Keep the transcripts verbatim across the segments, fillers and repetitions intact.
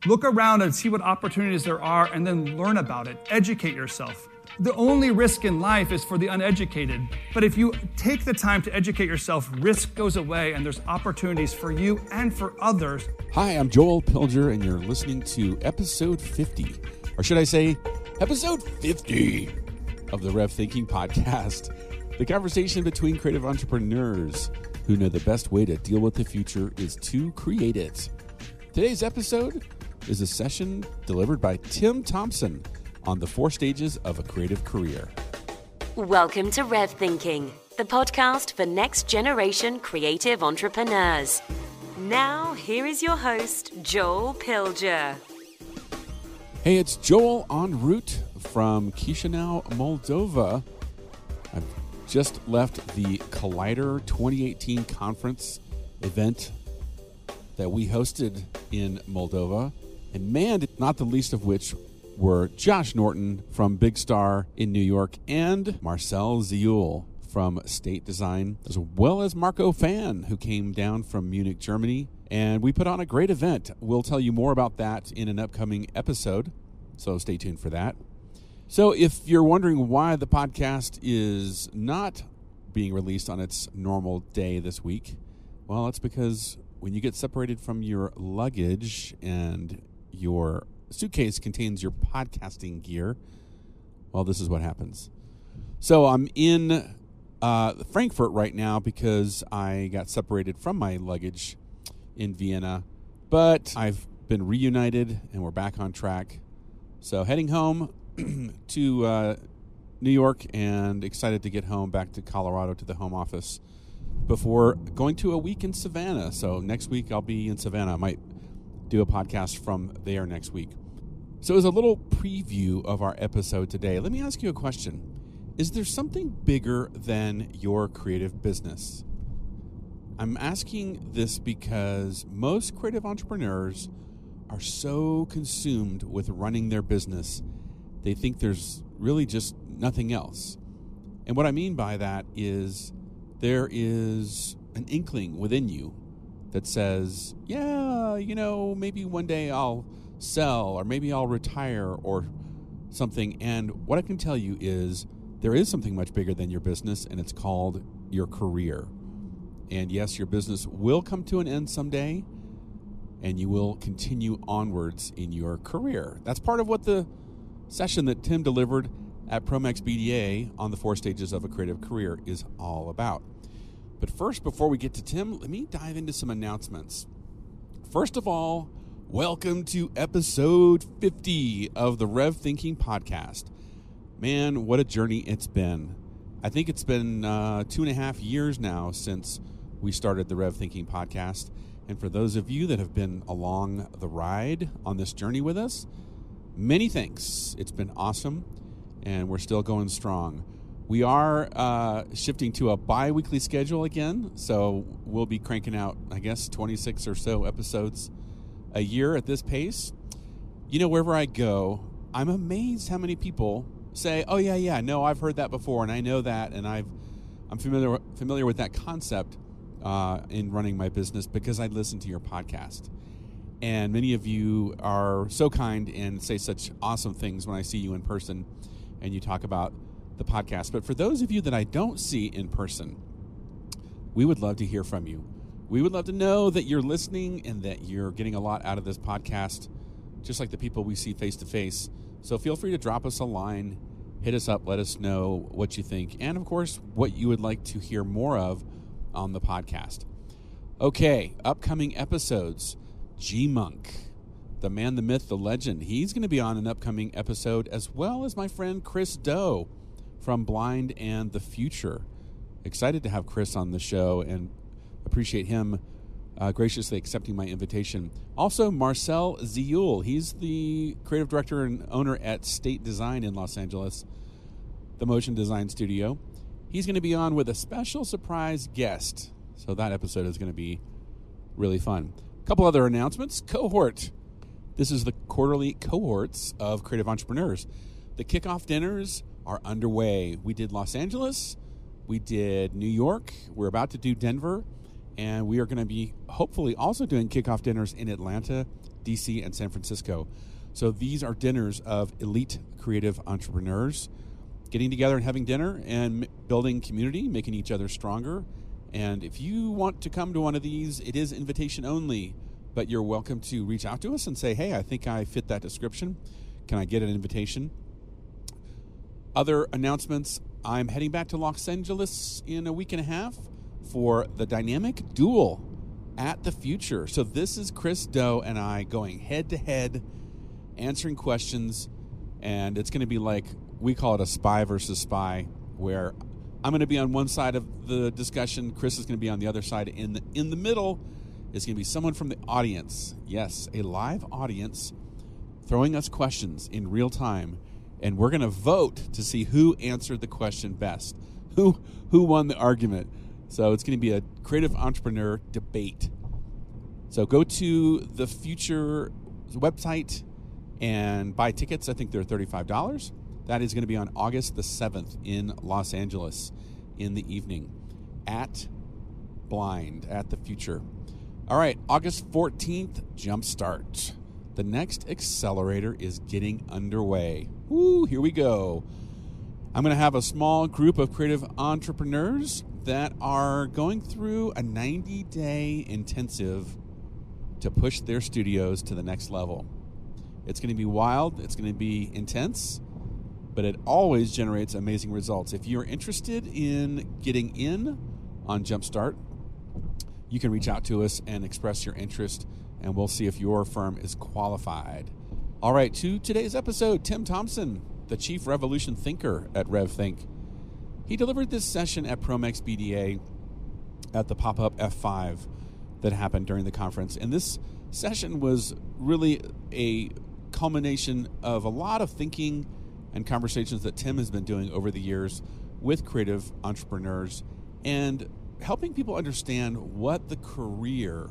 Look around and see what opportunities there are and then learn about it. Educate yourself. The only risk in life is for the uneducated. But if you take the time to educate yourself, risk goes away and there's opportunities for you and for others. Hi, I'm Joel Pilger, and you're listening to episode fifty, or should I say episode fifty of the Rev Thinking Podcast, the conversation between creative entrepreneurs who know the best way to deal with the future is to create it. Today's episode is a session delivered by Tim Thompson on the four stages of a creative career. Welcome to Rev Thinking, the podcast for next generation creative entrepreneurs. Now, here is your host, Joel Pilger. Hey, it's Joel en route from Chisinau, Moldova. I've just left the Collider twenty eighteen conference event that we hosted in Moldova. And man, not the least of which were Josh Norton from Big Star in New York and Marcel Ziul from State Design, as well as Marco Fan, who came down from Munich, Germany. And we put on a great event. We'll tell you more about that in an upcoming episode, so stay tuned for that. So if you're wondering why the podcast is not being released on its normal day this week, well, it's because when you get separated from your luggage and your suitcase contains your podcasting gear, well, this is what happens. So I'm in uh, Frankfurt right now because I got separated from my luggage in Vienna, but I've been reunited and we're back on track. So heading home to uh, New York and excited to get home back to Colorado to the home office before going to a week in Savannah. So next week I'll be in Savannah. I might do a podcast from there next week. So as a little preview of our episode today, let me ask you a question. Is there something bigger than your creative business? I'm asking this because most creative entrepreneurs are so consumed with running their business, they think there's really just nothing else. And what I mean by that is there is an inkling within you that says, yeah, you know, maybe one day I'll sell or maybe I'll retire or something. And what I can tell you is there is something much bigger than your business, and it's called your career. And yes, your business will come to an end someday, and you will continue onwards in your career. That's part of what the session that Tim delivered at Promex B D A on the four stages of a creative career is all about. But first, before we get to Tim, let me dive into some announcements. First of all, welcome to episode fifty of the Rev Thinking Podcast. Man, what a journey it's been. I think it's been uh, two and a half years now since we started the Rev Thinking Podcast. And for those of you that have been along the ride on this journey with us, many thanks. It's been awesome, and we're still going strong. We are uh, shifting to a bi-weekly schedule again, so we'll be cranking out, I guess, twenty-six or so episodes a year at this pace. You know, wherever I go, I'm amazed how many people say, oh, yeah, yeah, no, I've heard that before, and I know that, and I've, I'm familiar familiar with that concept uh, in running my business because I listen to your podcast. And many of you are so kind and say such awesome things when I see you in person and you talk about the podcast. But for those of you that I don't see in person, we would love to hear from you. We would love to know that you're listening and that you're getting a lot out of this podcast, just like the people we see face to face. So feel free to drop us a line, hit us up, let us know what you think, and of course, what you would like to hear more of on the podcast. Okay, upcoming episodes. G Monk, the man, the myth, the legend. He's going to be on an upcoming episode, as well as my friend Chris Do from Blind and the Future. Excited to have Chris on the show and appreciate him uh, graciously accepting my invitation. Also, Marcel Ziul. He's the creative director and owner at State Design in Los Angeles, the motion design studio. He's going to be on with a special surprise guest. So that episode is going to be really fun. A couple other announcements. Cohort. This is the quarterly cohorts of creative entrepreneurs. The kickoff dinners are underway. We did Los Angeles. We did New York. We're about to do Denver. And we are going to be hopefully also doing kickoff dinners in Atlanta, D C, and San Francisco. So these are dinners of elite creative entrepreneurs getting together and having dinner and building community, making each other stronger. And if you want to come to one of these, it is invitation only, but you're welcome to reach out to us and say, hey, I think I fit that description. Can I get an invitation? Other announcements, I'm heading back to Los Angeles in a week and a half for the Dynamic Duel at the Future. So this is Chris Do and I going head-to-head, answering questions, and it's going to be like, we call it a spy versus spy, where I'm going to be on one side of the discussion, Chris is going to be on the other side. In the, in the middle is going to be someone from the audience. Yes, a live audience throwing us questions in real time, and we're going to vote to see who answered the question best, who who won the argument. So it's going to be a creative entrepreneur debate. So go to the Future website and buy tickets. I think they're thirty-five dollars. That is going to be on August the seventh in Los Angeles in the evening at Blind, at the Future. All right, August fourteenth, Jumpstart. The next accelerator is getting underway. Woo, here we go. I'm going to have a small group of creative entrepreneurs that are going through a ninety-day intensive to push their studios to the next level. It's going to be wild. It's going to be intense, but it always generates amazing results. If you're interested in getting in on Jumpstart, you can reach out to us and express your interest, and we'll see if your firm is qualified. All right, to today's episode, Tim Thompson, the Chief Revolution Thinker at RevThink. He delivered this session at Promex B D A at the pop-up F five that happened during the conference. And this session was really a culmination of a lot of thinking and conversations that Tim has been doing over the years with creative entrepreneurs and helping people understand what the career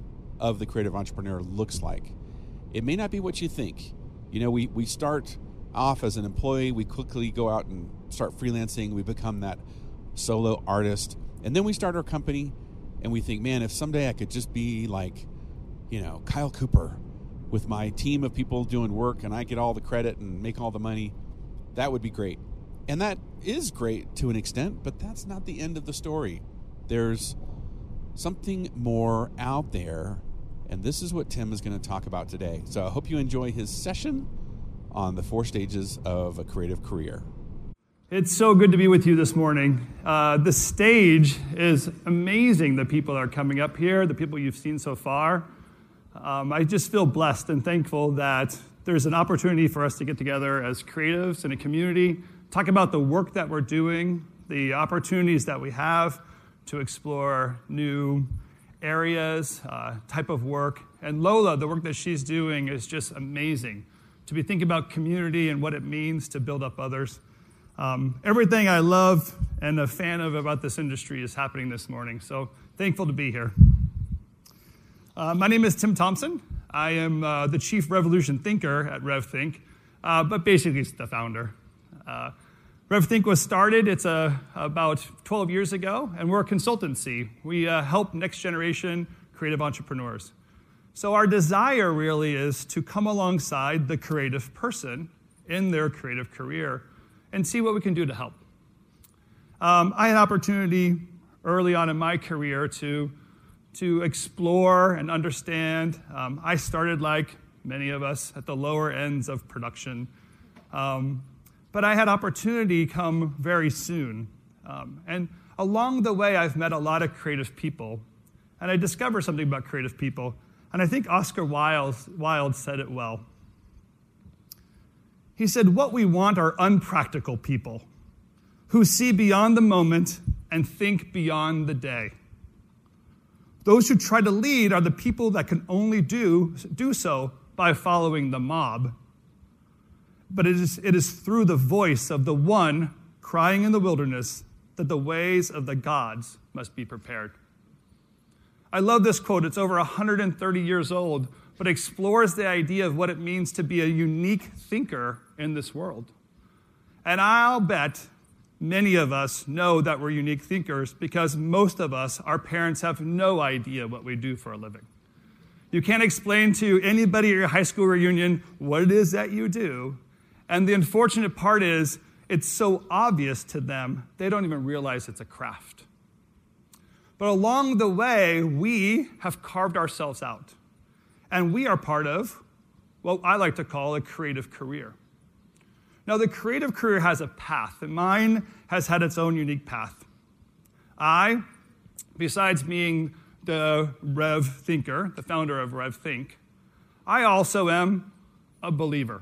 of the creative entrepreneur looks like. It may not be what you think. You know, we, we start off as an employee, we quickly go out and start freelancing, we become that solo artist, and then we start our company and we think, man, if someday I could just be like, you know, Kyle Cooper with my team of people doing work and I get all the credit and make all the money, that would be great. And that is great to an extent, but that's not the end of the story. There's something more out there, and this is what Tim is going to talk about today. So I hope you enjoy his session on the four stages of a creative career. It's so good to be with you this morning. Uh, the stage is amazing. The people that are coming up here, the people you've seen so far. Um, I just feel blessed and thankful that there's an opportunity for us to get together as creatives in a community, talk about the work that we're doing, the opportunities that we have to explore new areas, uh, type of work. And Lola, the work that she's doing is just amazing. To be thinking about community and what it means to build up others. Um, everything I love and a fan of about this industry is happening this morning. So thankful to be here. Uh, my name is Tim Thompson. I am uh, the Chief Revolution Thinker at RevThink, uh, but basically it's the founder. Uh, RevThink was started, it's uh, about twelve years ago, and we're a consultancy. We uh, help next generation creative entrepreneurs. So our desire really is to come alongside the creative person in their creative career and see what we can do to help. Um, I had opportunity early on in my career to, to explore and understand. Um, I started, like many of us, at the lower ends of production. Um, but I had opportunity come very soon. Um, and along the way, I've met a lot of creative people. And I discovered something about creative people. And I think Oscar Wilde, Wilde said it well. He said, what we want are unpractical people who see beyond the moment and think beyond the day. Those who try to lead are the people that can only do, do so by following the mob. But it is, it is through the voice of the one crying in the wilderness that the ways of the gods must be prepared. I love this quote. It's over one hundred thirty years old, but explores the idea of what it means to be a unique thinker in this world. And I'll bet Many of us know that we're unique thinkers because most of us, our parents, have no idea what we do for a living. You can't explain to anybody at your high school reunion what it is that you do. And the unfortunate part is it's so obvious to them, they don't even realize it's a craft. But along the way, we have carved ourselves out. And we are part of what I like to call a creative career. Now, the creative career has a path, and mine has had its own unique path. I, besides being the Rev Thinker, the founder of Rev Think, I also am a believer.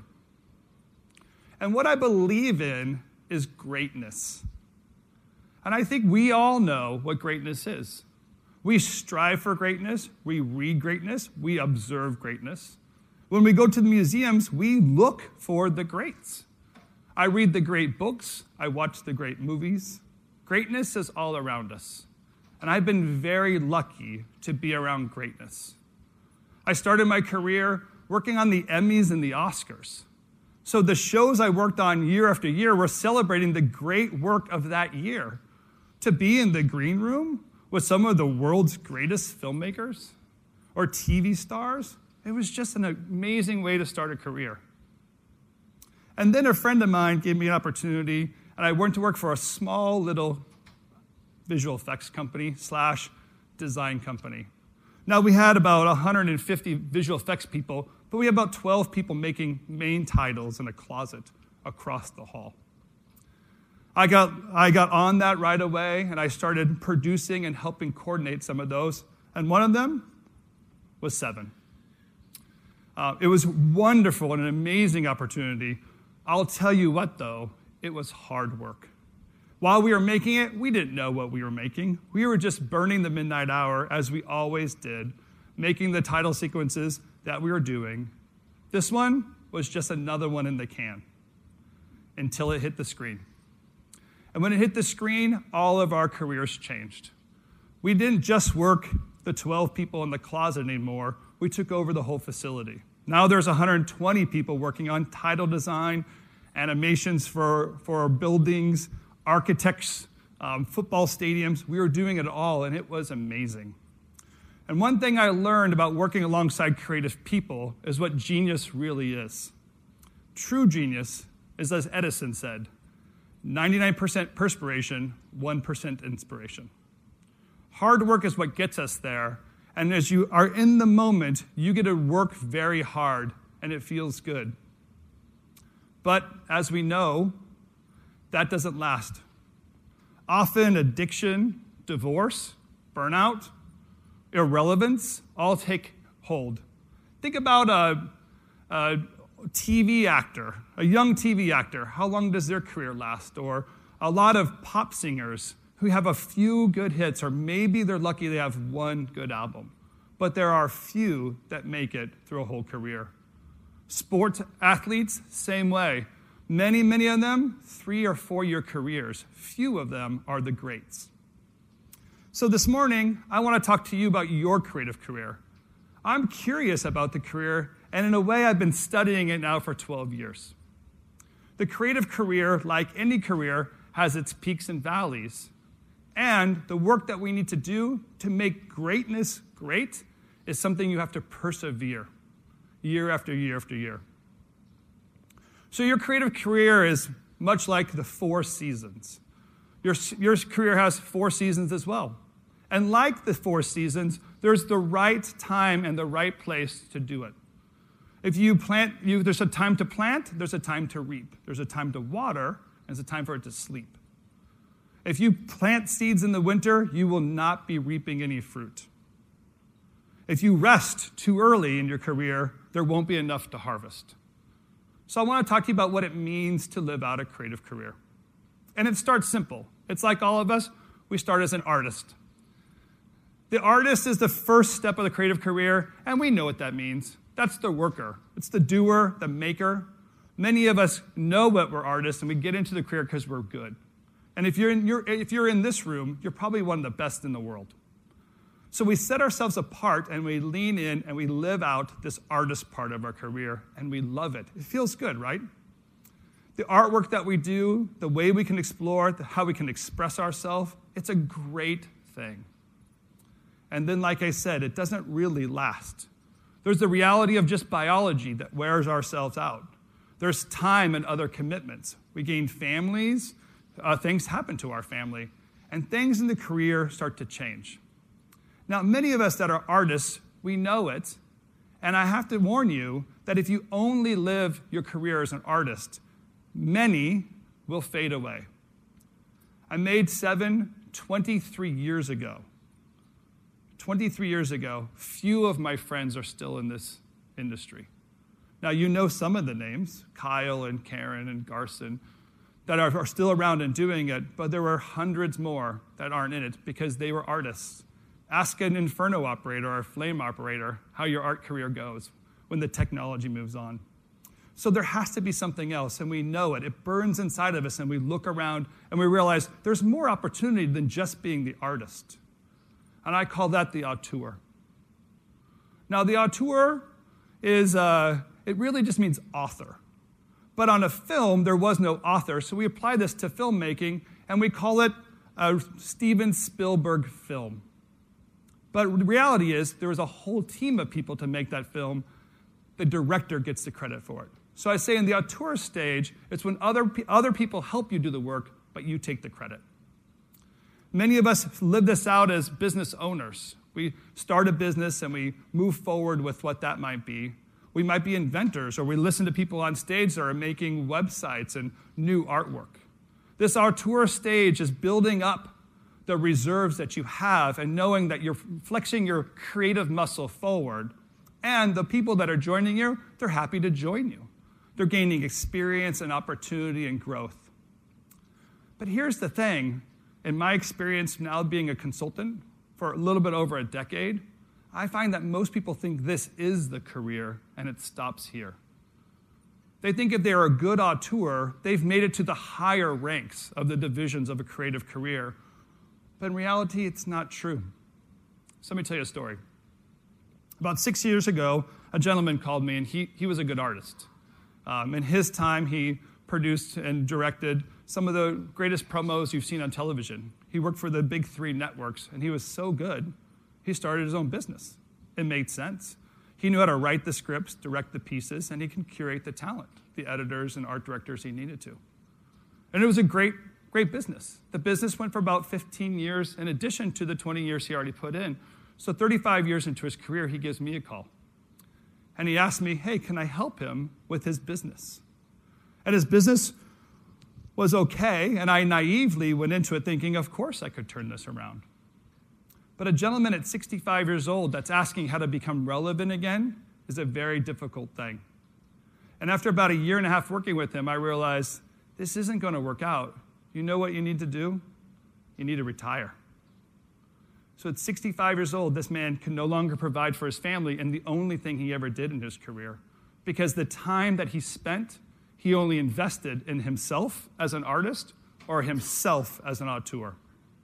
And what I believe in is greatness. And I think we all know what greatness is. We strive for greatness, we read greatness, we observe greatness. When we go to the museums, we look for the greats. I read the great books, I watch the great movies. Greatness is all around us. And I've been very lucky to be around greatness. I started my career working on the Emmys and the Oscars. So the shows I worked on year after year were celebrating the great work of that year. To be in the green room with some of the world's greatest filmmakers or T V stars, it was just an amazing way to start a career. And then a friend of mine gave me an opportunity, and I went to work for a small little visual effects company slash design company. Now, we had about one hundred fifty visual effects people, but we had about twelve people making main titles in a closet across the hall. I got, I got on that right away, and I started producing and helping coordinate some of those, and one of them was Seven. Uh, it was wonderful and an amazing opportunity. I'll tell you what, though, it was hard work. While we were making it, we didn't know what we were making. We were just burning the midnight hour, as we always did, making the title sequences that we were doing. This one was just another one in the can until it hit the screen. And when it hit the screen, all of our careers changed. We didn't just work the twelve people in the closet anymore. We took over the whole facility. Now there's one hundred twenty people working on title design, animations for, for buildings, architects, um, football stadiums. We were doing it all, and it was amazing. And one thing I learned about working alongside creative people is what genius really is. True genius is, as Edison said, ninety-nine percent perspiration, one percent inspiration. Hard work is what gets us there. And as you are in the moment, you get to work very hard, and it feels good. But as we know, that doesn't last. Often addiction, divorce, burnout, irrelevance all take hold. Think about a, a T V actor, a young T V actor. How long does their career last? Or a lot of pop singers who have a few good hits, or maybe they're lucky they have one good album. But there are few that make it through a whole career. Sports athletes, same way. Many, many of them, three or four-year careers. Few of them are the greats. So this morning, I want to talk to you about your creative career. I'm curious about the career, and in a way, I've been studying it now for twelve years. The creative career, like any career, has its peaks and valleys. And the work that we need to do to make greatness great is something you have to persevere year after year after year. So your creative career is much like the four seasons. Your, your career has four seasons as well. And like the four seasons, there's the right time and the right place to do it. If you plant, you, there's a time to plant, there's a time to reap. There's a time to water, and there's a time for it to sleep. If you plant seeds in the winter, you will not be reaping any fruit. If you rest too early in your career, there won't be enough to harvest. So I want to talk to you about what it means to live out a creative career. And it starts simple. It's like all of us, we start as an artist. The artist is the first step of the creative career, and we know what that means. That's the worker. It's the doer, the maker. Many of us know what we're artists, and we get into the career because we're good. And if you're, in, you're, if you're in this room, you're probably one of the best in the world. So we set ourselves apart, and we lean in, and we live out this artist part of our career, and we love it. It feels good, right? The artwork that we do, the way we can explore, the, how we can express ourselves, it's a great thing. And then, like I said, it doesn't really last. There's the reality of just biology that wears ourselves out. There's time and other commitments. We gain families, uh, things happen to our family, and things in the career start to change. Now, many of us that are artists, we know it, and I have to warn you that if you only live your career as an artist, many will fade away. I made seven twenty-three years ago. twenty-three years ago, few of my friends are still in this industry. Now, you know some of the names, Kyle and Karen and Garson, that are, are still around and doing it, but there were hundreds more that aren't in it because they were artists. Ask an Inferno operator or a Flame operator how your art career goes when the technology moves on. So there has to be something else, and we know it. It burns inside of us, and we look around, and we realize there's more opportunity than just being the artist. And I call that the auteur. Now, the auteur is, uh, it really just means author. But on a film, there was no author, so we apply this to filmmaking, and we call it a Steven Spielberg film. But the reality is, there was a whole team of people to make that film. The director gets the credit for it. So I say in the auteur stage, it's when other, other people help you do the work, but you take the credit. Many of us live this out as business owners. We start a business and we move forward with what that might be. We might be inventors, or we listen to people on stage that are making websites and new artwork. This auteur stage is building up the reserves that you have and knowing that you're flexing your creative muscle forward. And the people that are joining you, they're happy to join you. They're gaining experience and opportunity and growth. But here's the thing. In my experience now being a consultant for a little bit over a decade, I find that most people think this is the career, and it stops here. They think if they're a good auteur, they've made it to the higher ranks of the divisions of a creative career. But in reality, it's not true. So let me tell you a story. About six years ago, a gentleman called me, and he, he was a good artist. Um, in his time, he produced and directed some of the greatest promos you've seen on television. He worked for the big three networks, and he was so good, he started his own business. It made sense. He knew how to write the scripts, direct the pieces, and he can curate the talent, the editors and art directors he needed to. And it was a great, great business. The business went for about fifteen years in addition to the twenty years he already put in. So thirty-five years into his career, he gives me a call. And he asked me, hey, can I help him with his business? And his business was okay, and I naively went into it thinking, of course I could turn this around. But a gentleman at sixty-five years old that's asking how to become relevant again is a very difficult thing. And after about a year and a half working with him, I realized this isn't going to work out. You know what you need to do? You need to retire. So at sixty-five years old, this man can no longer provide for his family, and the only thing he ever did in his career, because the time that he spent, he only invested in himself as an artist or himself as an auteur.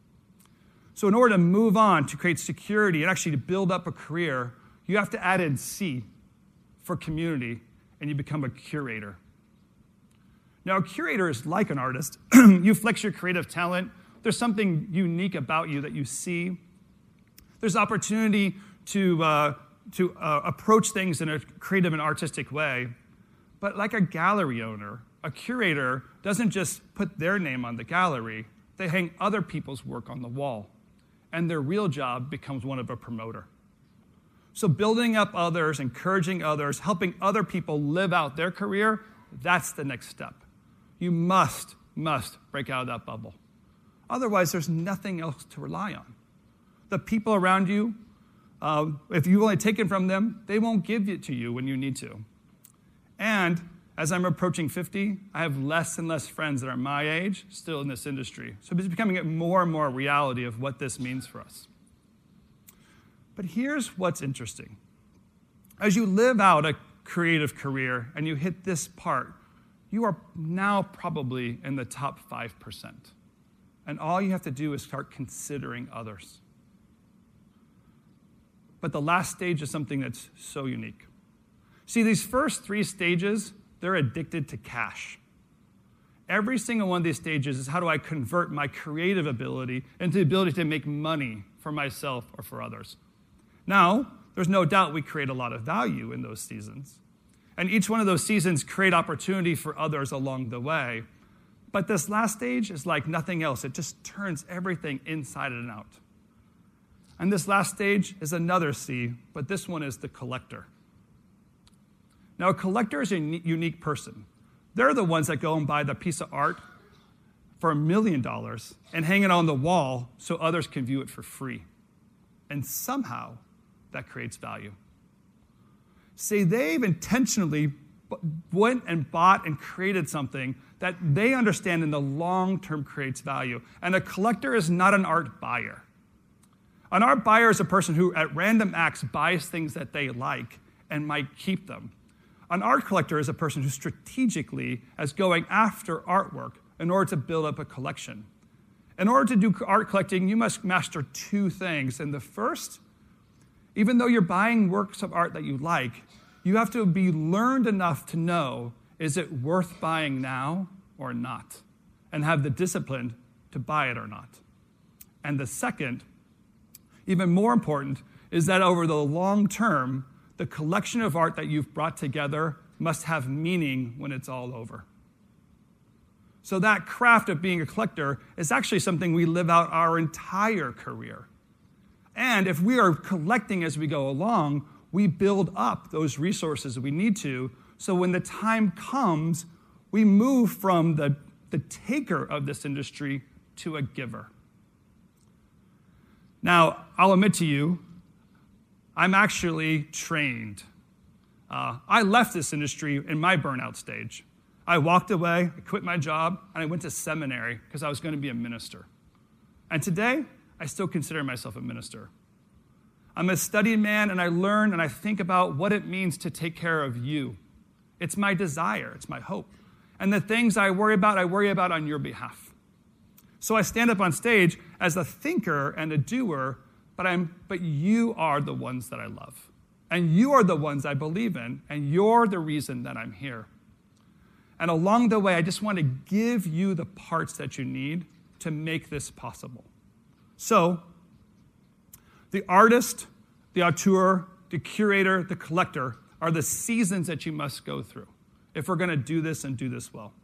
So in order to move on, to create security, and actually to build up a career, you have to add in C for community, and you become a curator. Now, a curator is like an artist. You flex your creative talent. There's something unique about you that you see. There's opportunity to, uh, to uh, approach things in a creative and artistic way. But like a gallery owner, a curator doesn't just put their name on the gallery. They hang other people's work on the wall. And their real job becomes one of a promoter. So building up others, encouraging others, helping other people live out their career, that's the next step. You must, must break out of that bubble. Otherwise, there's nothing else to rely on. The people around you, uh, if you've only taken from them, they won't give it to you when you need to. And as I'm approaching fifty, I have less and less friends that are my age still in this industry. So it's becoming a more and more reality of what this means for us. But here's what's interesting. As you live out a creative career and you hit this part, you are now probably in the top five percent. And all you have to do is start considering others. But the last stage is something that's so unique. See, these first three stages, they're addicted to cash. Every single one of these stages is how do I convert my creative ability into the ability to make money for myself or for others. Now, there's no doubt we create a lot of value in those seasons. And each one of those seasons create opportunity for others along the way. But this last stage is like nothing else. It just turns everything inside and out. And this last stage is another C, but this one is the collector. Now, a collector is a unique person. They're the ones that go and buy the piece of art for a million dollars and hang it on the wall so others can view it for free. And somehow, that creates value. See, they've intentionally went and bought and created something that they understand in the long term creates value. And a collector is not an art buyer. An art buyer is a person who, at random acts, buys things that they like and might keep them. An art collector is a person who strategically is going after artwork in order to build up a collection. In order to do art collecting, you must master two things. And the first, even though you're buying works of art that you like, you have to be learned enough to know, is it worth buying now or not? And have the discipline to buy it or not. And the second, even more important, is that over the long term, the collection of art that you've brought together must have meaning when it's all over. So that craft of being a collector is actually something we live out our entire career. And if we are collecting as we go along, we build up those resources we need to, so when the time comes, we move from the, the taker of this industry to a giver. Now, I'll admit to you, I'm actually trained. Uh, I left this industry in my burnout stage. I walked away, I quit my job, and I went to seminary because I was going to be a minister. And today, I still consider myself a minister. I'm a studied man, and I learn and I think about what it means to take care of you. It's my desire, it's my hope. And the things I worry about, I worry about on your behalf. So I stand up on stage as a thinker and a doer, but I'm but you are the ones that I love. And you are the ones I believe in, and you're the reason that I'm here. And along the way, I just want to give you the parts that you need to make this possible. So, the artist, the auteur, the curator, the collector are the seasons that you must go through if we're going to do this and do this well.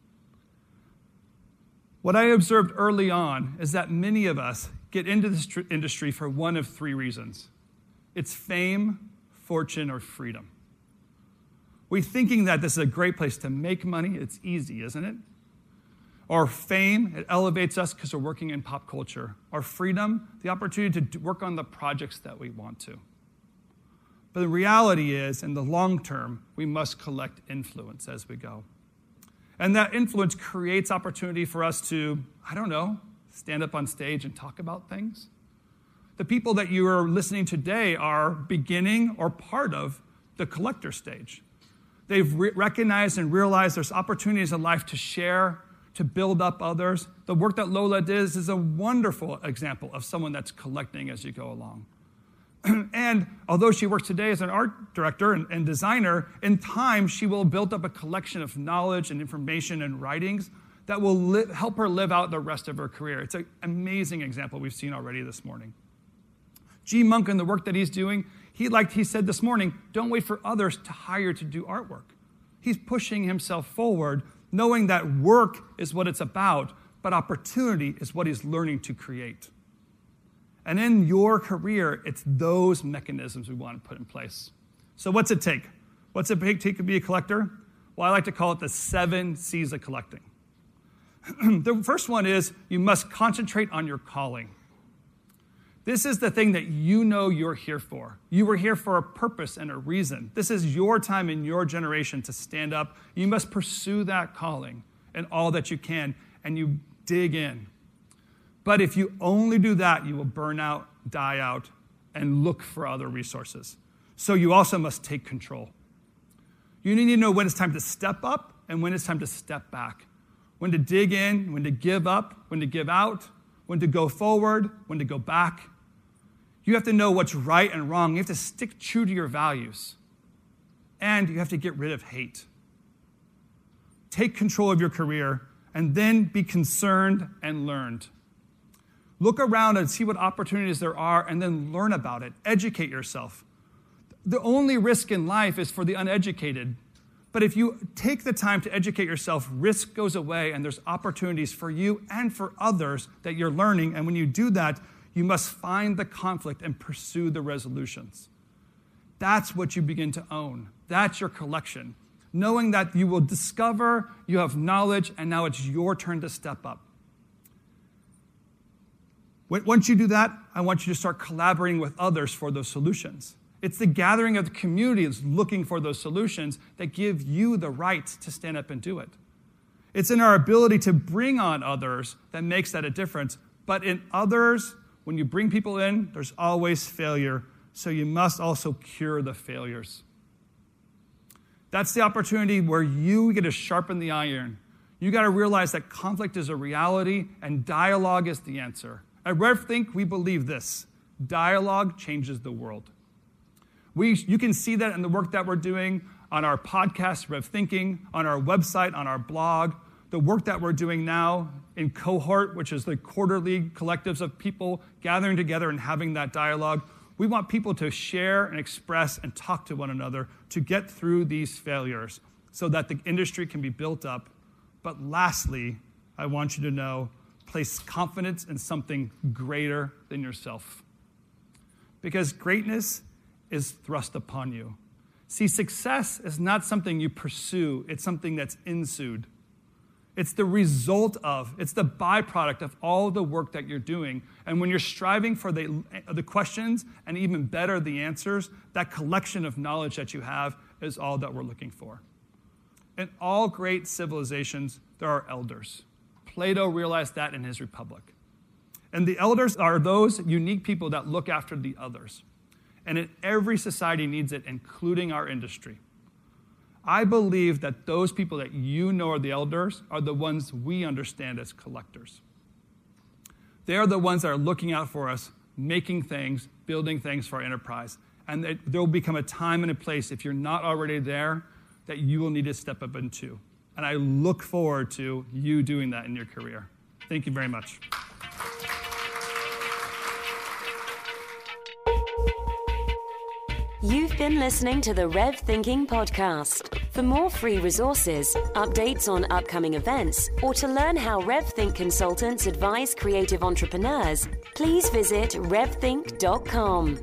What I observed early on is that many of us get into this tr- industry for one of three reasons. It's fame, fortune, or freedom. We're thinking that this is a great place to make money. It's easy, isn't it? Or fame, it elevates us because we're working in pop culture. Or freedom, the opportunity to work on the projects that we want to. But the reality is, in the long term, we must collect influence as we go. And that influence creates opportunity for us to, I don't know, stand up on stage and talk about things. The people that you are listening today are beginning or part of the collector stage. They've re- recognized and realized there's opportunities in life to share, to build up others. The work that Lola does is a wonderful example of someone that's collecting as you go along. And although she works today as an art director and, and designer, in time she will build up a collection of knowledge and information and writings that will li- help her live out the rest of her career. It's an amazing example we've seen already this morning. G. Monk and the work that he's doing, he like he said this morning, don't wait for others to hire to do artwork. He's pushing himself forward, knowing that work is what it's about, but opportunity is what he's learning to create. And in your career, it's those mechanisms we want to put in place. So what's it take? What's it take to be a collector? Well, I like to call it the seven C's of collecting. The first one is you must concentrate on your calling. This is the thing that you know you're here for. You were here for a purpose and a reason. This is your time in your generation to stand up. You must pursue that calling and all that you can, and you dig in. But if you only do that, you will burn out, die out, and look for other resources. So you also must take control. You need to know when it's time to step up and when it's time to step back. When to dig in, when to give up, when to give out, when to go forward, when to go back. You have to know what's right and wrong. You have to stick true to your values. And you have to get rid of hate. Take control of your career and then be concerned and learned. Look around and see what opportunities there are, and then learn about it. Educate yourself. The only risk in life is for the uneducated. But if you take the time to educate yourself, risk goes away, and there's opportunities for you and for others that you're learning. And when you do that, you must find the conflict and pursue the resolutions. That's what you begin to own. That's your collection. Knowing that you will discover, you have knowledge, and now it's your turn to step up. Once you do that, I want you to start collaborating with others for those solutions. It's the gathering of the community that's looking for those solutions that give you the right to stand up and do it. It's in our ability to bring on others that makes that a difference. But in others, when you bring people in, there's always failure. So you must also cure the failures. That's the opportunity where you get to sharpen the iron. You got to realize that conflict is a reality and dialogue is the answer. At RevThink, we believe this: dialogue changes the world. We, you can see that in the work that we're doing on our podcast, RevThinking, on our website, on our blog, the work that we're doing now in Cohort, which is the quarterly collectives of people gathering together and having that dialogue. We want people to share and express and talk to one another to get through these failures so that the industry can be built up. But lastly, I want you to know, place confidence in something greater than yourself. Because greatness is thrust upon you. See, success is not something you pursue. It's something that's ensued. It's the result of, it's the byproduct of all the work that you're doing. And when you're striving for the, the questions and even better the answers, that collection of knowledge that you have is all that we're looking for. In all great civilizations, there are elders. Plato realized that in his Republic. And the elders are those unique people that look after the others. And in every society needs it, including our industry. I believe that those people that you know are the elders are the ones we understand as collectors. They are the ones that are looking out for us, making things, building things for our enterprise. And there will become a time and a place, if you're not already there, that you will need to step up into. And I look forward to you doing that in your career. Thank you very much. You've been listening to the RevThinking podcast. For more free resources, updates on upcoming events, or to learn how RevThink consultants advise creative entrepreneurs, please visit rev think dot com.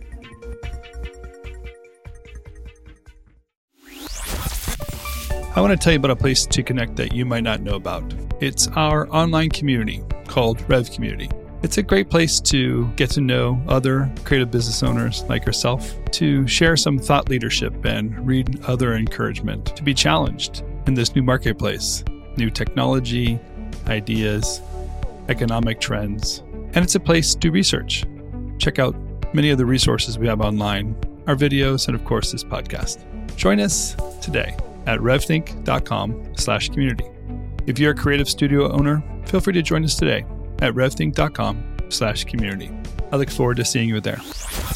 I want to tell you about a place to connect that you might not know about. It's our online community called Rev Community. It's a great place to get to know other creative business owners like yourself, to share some thought leadership and read other encouragement, to be challenged in this new marketplace, new technology, ideas, economic trends. And it's a place to research. Check out many of the resources we have online, our videos, and of course this podcast. Join us today at rev think dot com slash community. If you're a creative studio owner, feel free to join us today at rev think dot com slash community. I look forward to seeing you there.